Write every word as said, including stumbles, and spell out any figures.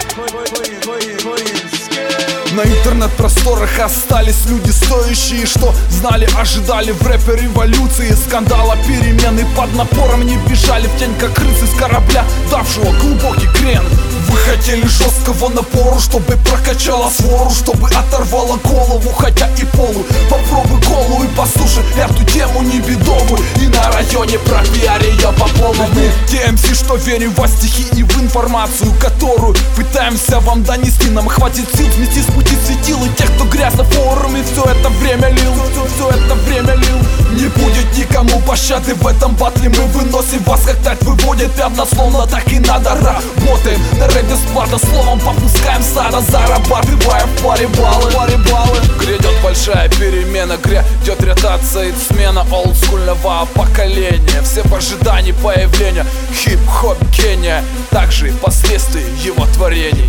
На интернет-просторах остались люди стоящие, что знали, ожидали в рэпе революции, скандала, перемены под напором не бежали в тень, как крысы с корабля, давшего глубокий крен. Вы хотели жесткого напору, чтобы прокачала свору, чтобы оторвала голову, хотя и полу. Попробуй колу и послушай эту тему не бедовую, и на районе пропиари ее по полной. Мы те эм си, что верим во стихи и в информацию, которую пытаемся вам донести. Нам хватит сил смести с пути светил и тех, кто грязь на форуме все это время лил, все, все это время лил. Не будет никому пощады в этом батле, мы выносим вас, как так выводит пятна, словно так и надо. Работаем на рэп бесплатно, словом попускаем сада, зарабатывая в паре баллы, паре баллы. Грядет большая перемена, грядет ротация и смена олдскульного поколения. Все в ожидании появления хип-хоп гения, также и последствий его творений.